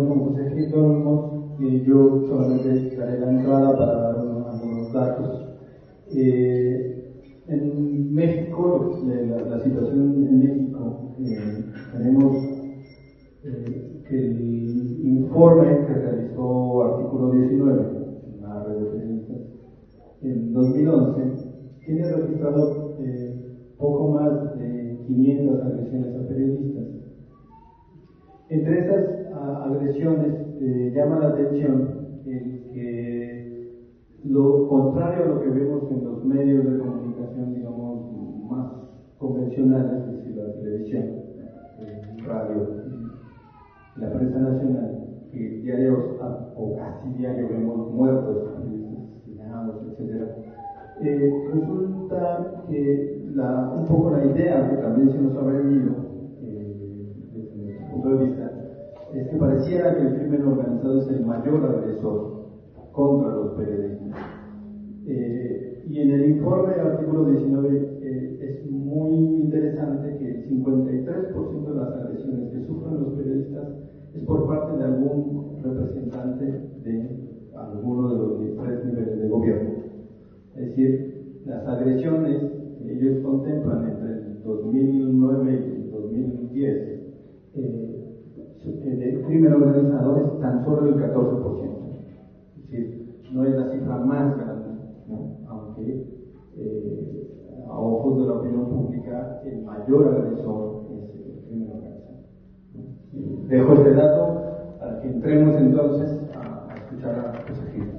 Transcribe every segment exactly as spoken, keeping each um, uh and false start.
nosotros como consejero autónomos, eh, yo solamente daré la entrada para dar algunos datos. Eh, en México, la, la situación en México, eh, tenemos eh, que el informe que realizó Artículo diecinueve, la red de periodistas, en dos mil once, tiene registrado eh, poco más de quinientas agresiones a periodistas. Entre estas a, agresiones eh, llama la atención el que lo contrario a lo que vemos en los medios de comunicación, digamos, más convencionales, es decir, la televisión, el radio, la prensa nacional, que diarios o casi diario vemos muertos, asesinados, etcétera. Eh, resulta que la, un poco la idea que también se nos ha vendido eh, desde nuestro punto de vista es que pareciera que el crimen organizado es el mayor agresor contra los periodistas. Eh, y en el informe del artículo diecinueve eh, es muy interesante que el cincuenta y tres por ciento de las agresiones que sufren los periodistas es por parte de algún representante de alguno de los tres niveles de gobierno. Es decir, las agresiones que ellos contemplan entre el dos mil nueve y el dos mil diez eh, del crimen organizado es tan solo el catorce por ciento. Es decir, no es la cifra más grande, ¿no? Aunque eh, a ojos de la opinión pública el mayor agresor es el crimen organizado, ¿no? Dejo este dato para que entremos entonces a, a escuchar a José Gil.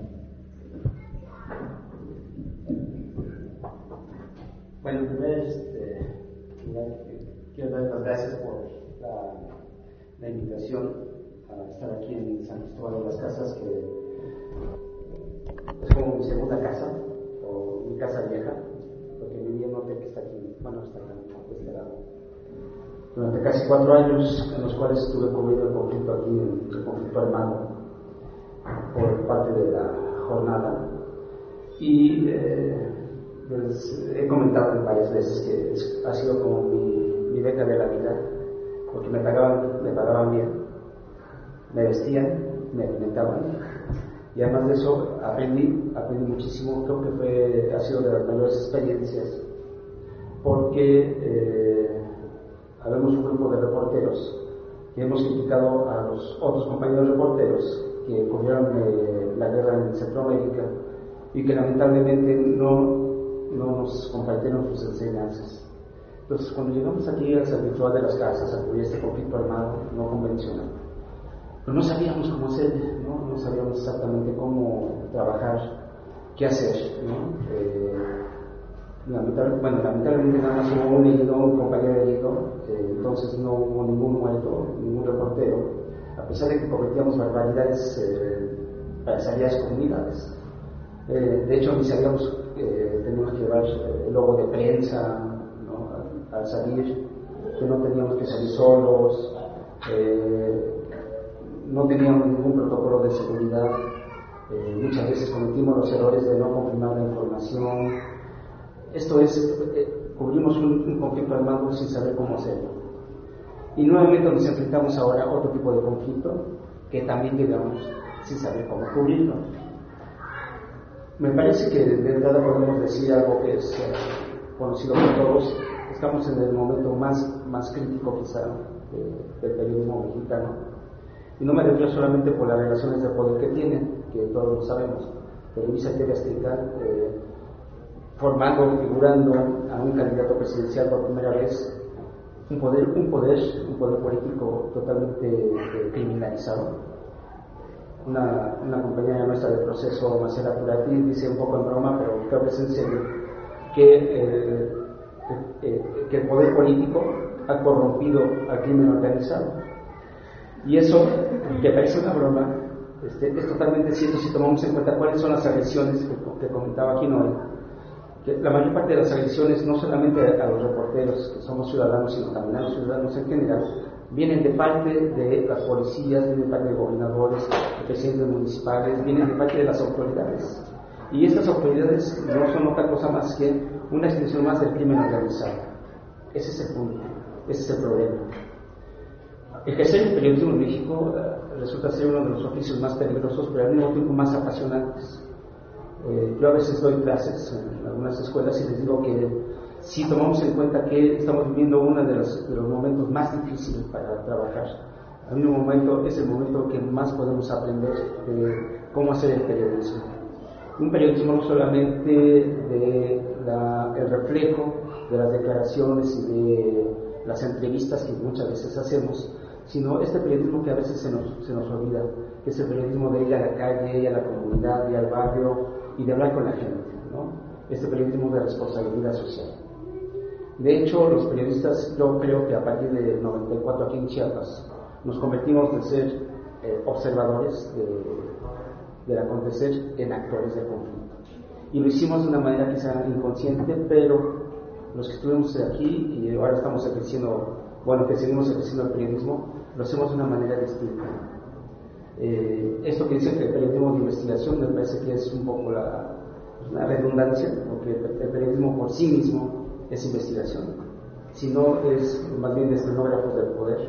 Bueno, primero este, quiero dar las gracias por la, la invitación a estar aquí en San Cristóbal de las Casas, que es como mi segunda casa, o mi casa vieja, porque viví en un hotel que está aquí, bueno, está acá, de este lado, durante casi cuatro años, en los cuales estuve cubriendo el conflicto aquí, el conflicto armado, por parte de la jornada. Y eh, pues, he comentado varias veces que es, ha sido como mi, mi beca de la vida, porque me pagaban, me pagaban bien, me vestían, me alimentaban, y además de eso aprendí, aprendí muchísimo. Creo que fue, ha sido de las mayores experiencias, porque eh, habemos un grupo de reporteros que hemos criticado a los otros compañeros reporteros que cubrieron eh, la guerra en Centroamérica y que lamentablemente no, no nos compartieron sus enseñanzas. Entonces, cuando llegamos aquí al San Cristóbal de las Casas a cubrir este conflicto armado no convencional, pero no sabíamos cómo hacer, ¿no? No sabíamos exactamente cómo trabajar, qué hacer, ¿no? Eh, lamentable, bueno, lamentablemente nada más hubo un herido, un compañero herido, eh, entonces no hubo ningún muerto, ningún reportero, a pesar de que cometíamos barbaridades eh, para salir a las comunidades. Eh, de hecho, ni sabíamos que eh, teníamos que llevar eh, el logo de prensa, ¿no? al, al salir, que no teníamos que salir solos, eh, no teníamos ningún protocolo de seguridad, eh, muchas veces cometimos los errores de no confirmar la información. Esto es, eh, cubrimos un, un conflicto armado sin saber cómo hacerlo. Y nuevamente nos enfrentamos ahora a otro tipo de conflicto que también llegamos sin saber cómo cubrirlo. Me parece que de verdad podemos decir algo que es eh, conocido por todos. Estamos en el momento más, más crítico quizá de, del periodismo mexicano. Y no me refiero solamente por las relaciones de poder que tienen, que todos lo sabemos. Televisa y T V Azteca, eh, formando, figurando a un candidato presidencial por primera vez, un poder, un poder, un poder político totalmente eh, criminalizado. Una, una compañera nuestra del proceso, Marcela Turati, dice un poco en broma, pero creo que es en serio, que, eh, eh, que el poder político ha corrompido al crimen organizado. Y eso, que parece una broma, este, es totalmente cierto si tomamos en cuenta cuáles son las agresiones que, que comentaba aquí Noel. Que la mayor parte de las agresiones, no solamente a los reporteros, que somos ciudadanos, sino también a los ciudadanos en general, vienen de parte de las policías, vienen de parte de gobernadores, de presidentes municipales, vienen de parte de las autoridades. Y estas autoridades no son otra cosa más que una extensión más del crimen organizado. Ese es el punto, ese es el problema. Ejercer el periodismo en México uh, resulta ser uno de los oficios más peligrosos, pero al mismo tiempo más apasionantes. Eh, yo a veces doy clases en algunas escuelas y les digo que si tomamos en cuenta que estamos viviendo uno de los, de los momentos más difíciles para trabajar, al mismo momento es el momento que más podemos aprender de cómo hacer el periodismo. Un periodismo no solamente de la, el reflejo de las declaraciones y de las entrevistas que muchas veces hacemos, sino este periodismo que a veces se nos, se nos olvida, que es el periodismo de ir a la calle, ir a la comunidad, ir al barrio y de hablar con la gente, ¿no? Este periodismo de responsabilidad social. De hecho, los periodistas, yo creo que a partir del noventa y cuatro aquí en Chiapas, nos convertimos de ser eh, observadores de, del acontecer en actores del conflicto. Y lo hicimos de una manera quizá inconsciente, pero los que estuvimos aquí y ahora estamos ejerciendo, bueno, que seguimos ejerciendo el periodismo, lo hacemos de una manera distinta. Eh, esto que dice que el periodismo de investigación me parece que es un poco la, una redundancia, porque el, el periodismo por sí mismo es investigación, sino es más bien de estenógrafos del poder.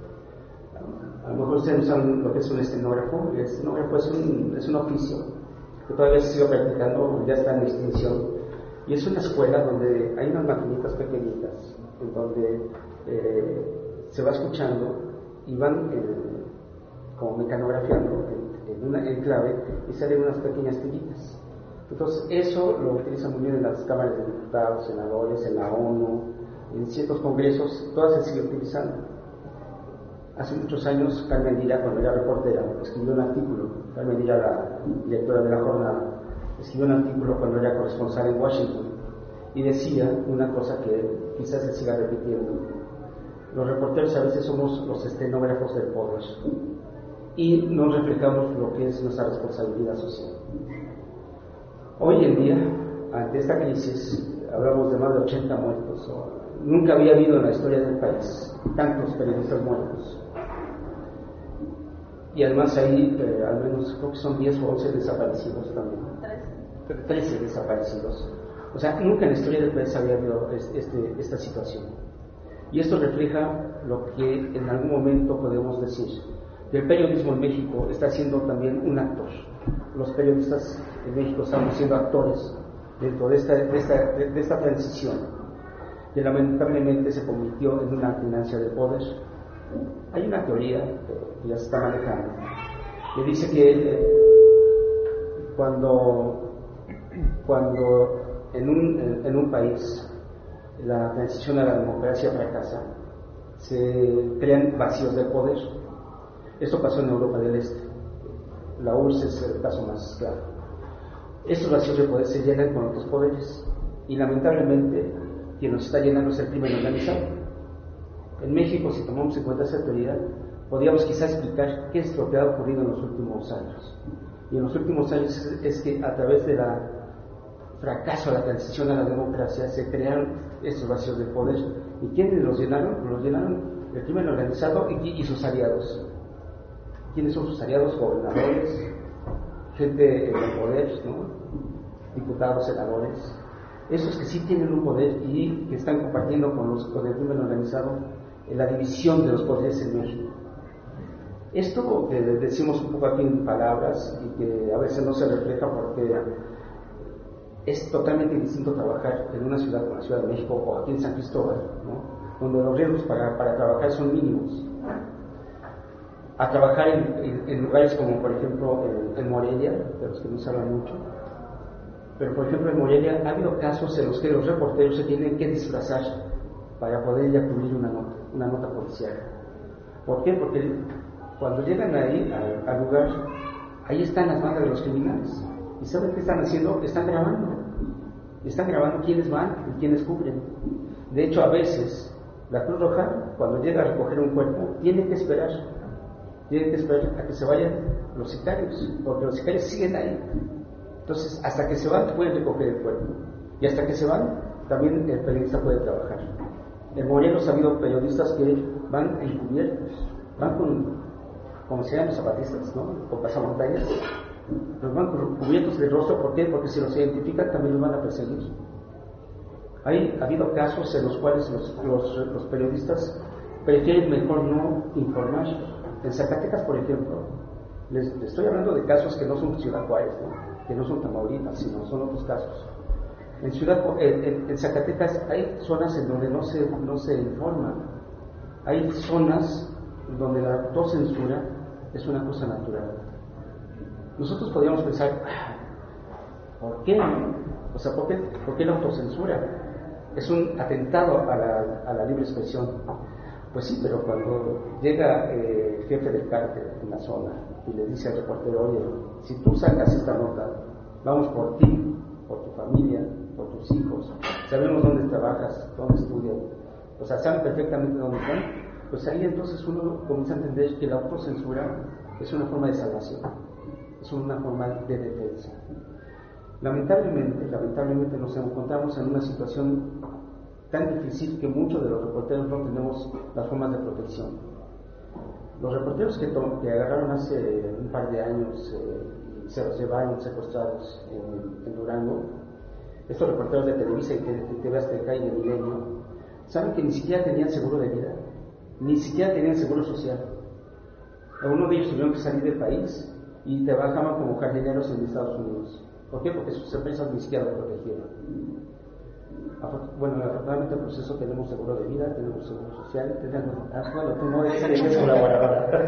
A lo mejor ustedes no saben lo que es un estenógrafo. El estenógrafo es un, es un oficio que todavía se sigue practicando, ya está en extinción, y es una escuela donde hay unas maquinitas pequeñitas en donde eh, se va escuchando y van eh, como mecanografiando en, en una enclave y salen unas pequeñas tiritas. Entonces eso lo utilizan muy bien en las cámaras de diputados, senadores, en la ONU, en ciertos congresos, todas se sigue utilizando. Hace muchos años Carmen Lira, cuando era reportera, escribió un artículo. Carmen Lira, la directora de La Jornada, escribió un artículo cuando era corresponsal en Washington y decía una cosa que quizás se siga repitiendo. Los reporteros a veces somos los estenógrafos del poder y no reflejamos lo que es nuestra responsabilidad social. Hoy en día, ante esta crisis, hablamos de más de ochenta muertos. Nunca había habido en la historia del país tantos periodistas muertos. Y además hay eh, al menos creo que son diez o once desaparecidos también. trece desaparecidos. O sea, nunca en la historia del país había habido este, esta situación. Y esto refleja lo que en algún momento podemos decir, que el periodismo en México está siendo también un actor. Los periodistas en México estamos siendo actores dentro de esta, de esta, de esta transición, que lamentablemente se convirtió en una financia del poder. Hay una teoría que ya se está manejando, que dice que eh, cuando, cuando en, un, en, en un país la transición a la democracia fracasa, se crean vacíos de poder. Esto pasó en Europa del Este. La U R S S es el caso más claro. Estos vacíos de poder se llenan con otros poderes y lamentablemente quien nos está llenando es el crimen organizado. En México, si tomamos en cuenta esa teoría, podríamos quizás explicar qué es lo que ha ocurrido en los últimos años. Y en los últimos años es que a través del fracaso de la transición a la democracia se crearon estos vacíos de poder. ¿Y quiénes los llenaron? Los llenaron el crimen organizado y, y sus aliados. ¿Quiénes son sus aliados? Gobernadores, gente en el poder, ¿no? Diputados, senadores. Esos que sí tienen un poder y que están compartiendo con, los, con el crimen organizado en la división de los poderes en México. Esto que decimos un poco aquí en palabras y que a veces no se refleja porque es totalmente distinto trabajar en una ciudad como la Ciudad de México o aquí en San Cristóbal, ¿no? Donde los riesgos para, para trabajar son mínimos, a trabajar en, en, en lugares como por ejemplo en, en Morelia, de los que no se habla mucho. Pero por ejemplo en Morelia ha habido casos en los que los reporteros se tienen que disfrazar para poder ya cubrir una nota, una nota policial. ¿Por qué? Porque cuando llegan ahí al, al lugar, ahí están las bandas de los criminales. ¿Y saben qué están haciendo? Están grabando. Están grabando quiénes van y quiénes cubren. De hecho, a veces la Cruz Roja, cuando llega a recoger un cuerpo, tiene que esperar. Tiene que esperar a que se vayan los sicarios, porque los sicarios siguen ahí. Entonces, hasta que se van, pueden recoger el cuerpo. Y hasta que se van, también el periodista puede trabajar. En Morelos ha habido periodistas que van encubiertos, van con, como se llaman los zapatistas, ¿no? Con pasamontañas, los van cubiertos del rostro. ¿Por qué? Porque si los identifican también los van a perseguir. Hay, ha habido casos en los cuales los, los, los periodistas prefieren mejor no informar. En Zacatecas, por ejemplo, les, les estoy hablando de casos que no son Ciudad Juárez, ¿no? Que no son Tamaulipas, sino son otros casos. En, Ciudad, en, en Zacatecas hay zonas en donde no se, no se informa. Hay zonas donde la autocensura es una cosa natural. Nosotros podríamos pensar, ¿por qué? O sea, ¿por qué, ¿por qué la autocensura? Es un atentado a la, a la libre expresión. Pues sí, pero cuando llega eh, el jefe del cártel en la zona y le dice al reportero, oye, si tú sacas esta nota, vamos por ti, por tu familia, por tus hijos, sabemos dónde trabajas, dónde estudias, o sea, saben perfectamente dónde están, pues ahí entonces uno comienza a entender que la autocensura es una forma de salvación, es una forma de defensa. Lamentablemente, lamentablemente nos encontramos en una situación tan difícil que muchos de los reporteros no tenemos las formas de protección. Los reporteros que, que agarraron hace un par de años eh, y se los llevaron secuestrados en, en Durango, estos reporteros de Televisa y de T V Azteca y de Milenio, saben que ni siquiera tenían seguro de vida, ni siquiera tenían seguro social. Algunos de ellos tuvieron que salir del país y trabajaban como jardineros en Estados Unidos. ¿Por qué? Porque sus empresas ni siquiera lo protegieron. Bueno, afortunadamente en el proceso tenemos seguro de vida, tenemos seguro social, tenemos... Ah, bueno, tú no eres colaboradora.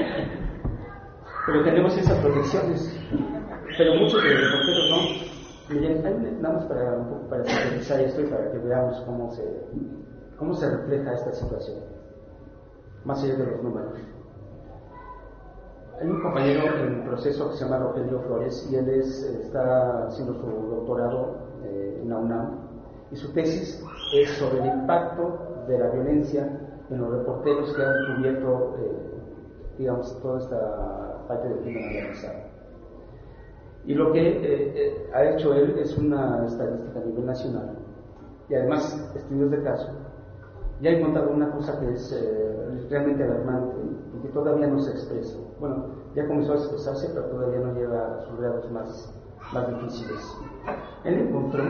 Pero tenemos esas protecciones. Pero muchos de los reporteros no. Miren, hay nada más para, un poco para sintetizar esto y para que veamos cómo se, cómo se refleja esta situación, más allá de los números. Hay un compañero en el proceso que se llama Rogelio Flores y él es, está haciendo su doctorado eh, en la UNAM. Y su tesis es sobre el impacto de la violencia en los reporteros que han cubierto, eh, digamos, toda esta parte del crimen organizado. Y lo que eh, eh, ha hecho él es una estadística a nivel nacional y además estudios de caso. Y ha encontrado una cosa que es eh, realmente alarmante y que todavía no se expresa. Bueno, ya comenzó a expresarse, pero todavía no llega a sus grados más, más difíciles. Él encontró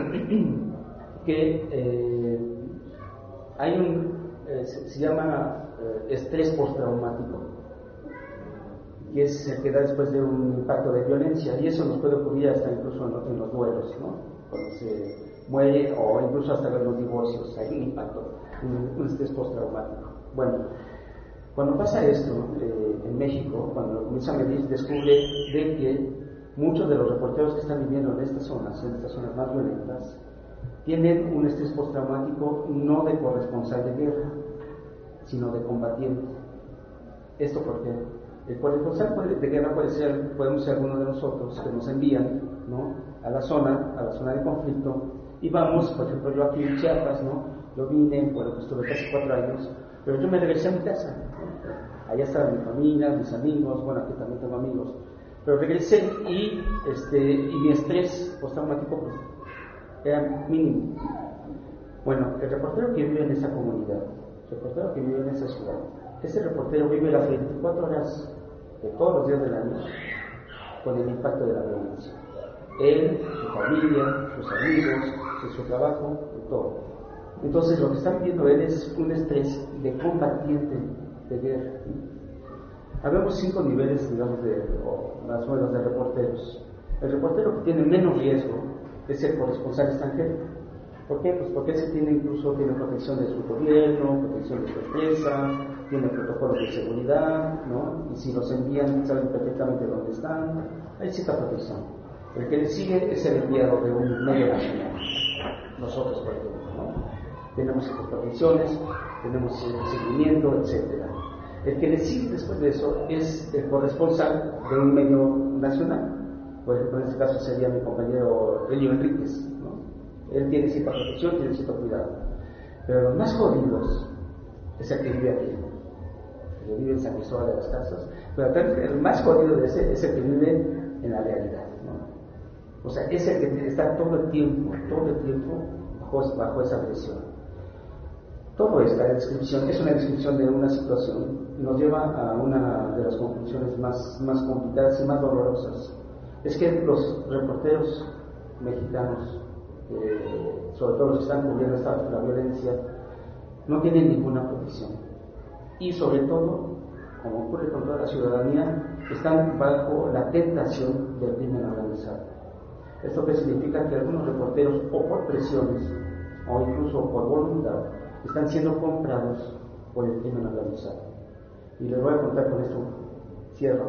que eh, hay un, eh, se, se llama eh, estrés postraumático, que es el que da después de un impacto de violencia, y eso nos puede ocurrir hasta incluso en, lo, en los duelos, ¿no? Cuando se muere o incluso hasta en los divorcios, hay un impacto, un, un estrés postraumático. Bueno, cuando pasa esto eh, en México, cuando lo comienza a medir, descubre de que muchos de los reporteros que están viviendo en estas zonas, en estas zonas más violentas, tienen un estrés postraumático no de corresponsal de guerra, sino de combatiente. ¿Esto por qué? El corresponsal de guerra puede ser, podemos ser algunos de nosotros que nos envían, ¿no?, a la zona, a la zona de conflicto, y vamos, por ejemplo, yo aquí en Chiapas, ¿no? Yo vine, bueno, pues estuve casi cuatro años, pero yo me regresé a mi casa, ¿no? Allá estaba mi familia, mis amigos, bueno, aquí también tengo amigos, pero regresé y, este, y mi estrés postraumático, pues, era mínimo. Bueno, el reportero que vive en esa comunidad, el reportero que vive en esa ciudad, ese reportero vive las veinticuatro horas de todos los días del año con el impacto de la violencia. Él, su familia, sus amigos, su trabajo, de todo. Entonces lo que está viviendo él es un estrés de combatiente de guerra. Habemos cinco niveles, digamos, de o más o menos de reporteros. El reportero que tiene menos riesgo es el corresponsal extranjero. ¿Por qué? Pues porque ese tiene incluso tiene protección de su gobierno, protección de su empresa, tiene protocolos de seguridad, ¿no? Y si los envían saben perfectamente dónde están, hay cierta protección. El que le sigue es el enviado de un medio nacional, nosotros por ejemplo, ¿no? Tenemos estas protecciones, tenemos el seguimiento, etcétera. El que le sigue después de eso es el corresponsal de un medio nacional. Por ejemplo, en este caso sería mi compañero Elio Enríquez, ¿no? Él tiene cierta protección, tiene cierto cuidado. Pero los más jodidos es el que vive aquí, el que vive en San Cristóbal de las Casas. Pero el más jodido de ese es el que vive en la realidad, ¿no? O sea, es el que está todo el tiempo, todo el tiempo bajo, bajo esa presión. Todo esta descripción es una descripción de una situación y nos lleva a una de las conclusiones más, más complicadas y más dolorosas. Es que los reporteros mexicanos, eh, sobre todo los que están cubriendo esta, la violencia, no tienen ninguna protección. y sobre todo, como ocurre con toda la ciudadanía, están bajo la tentación del crimen organizado. Esto que significa que algunos reporteros, o por presiones, o incluso por voluntad, están siendo comprados por el crimen organizado. Y les voy a contar con esto, cierro.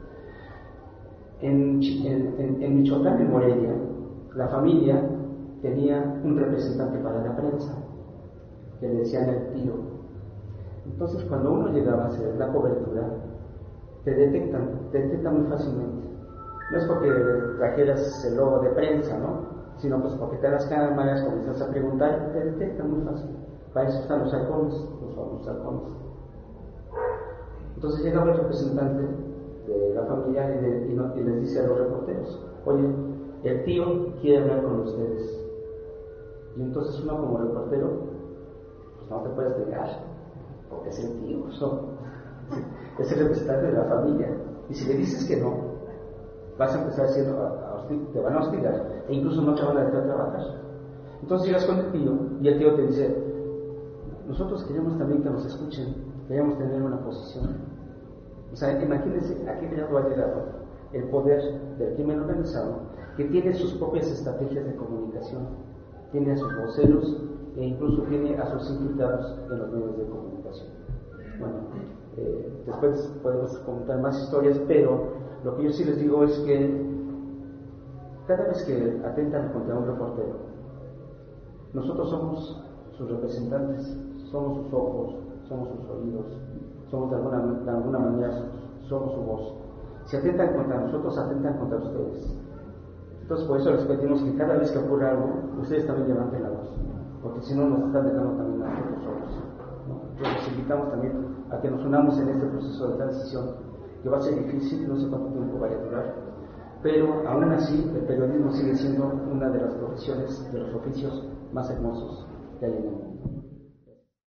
En, en, en, en Michoacán, en Morelia, la familia tenía un representante para la prensa, que le decían el tío. Entonces, cuando uno llegaba a hacer la cobertura, te detectan, te detectan muy fácilmente. No es porque trajeras el logo de prensa, ¿no? Sino pues porque te das cámaras, comienzas a preguntar, te detectan muy fácil. Para eso están los halcones, los famosos halcones. Entonces llegaba el representante de la familia y, de, y, no, y les dice a los reporteros: oye, el tío quiere hablar con ustedes. Y entonces uno como reportero, pues no te puedes negar, porque es el tío, ¿no? Es el representante de la familia. Y si le dices que no, vas a empezar haciendo, a, a hostil, te van a hostigar, e incluso no te van a dejar trabajar. Entonces llegas con el tío, y el tío te dice: nosotros queremos también que nos escuchen, queremos tener una posición. O sea, imagínense a qué grado ha llegado el poder del crimen organizado, que tiene sus propias estrategias de comunicación, tiene a sus voceros e incluso tiene a sus invitados en los medios de comunicación. Bueno, eh, después podemos comentar más historias, pero lo que yo sí les digo es que cada vez que atentan contra un reportero, nosotros somos sus representantes, somos sus ojos, somos sus oídos, somos de alguna, de alguna manera, somos su voz. Si atentan contra nosotros, atentan contra ustedes. Entonces, por eso les pedimos que cada vez que ocurra algo, ustedes también levanten la voz, porque si no nos están dejando también a nosotros solos, ¿no? Entonces, les invitamos también a que nos unamos en este proceso de transición, que va a ser difícil, no sé cuánto tiempo vaya a durar, pero aún así el periodismo sigue siendo una de las profesiones, de los oficios más hermosos que hay en el mundo.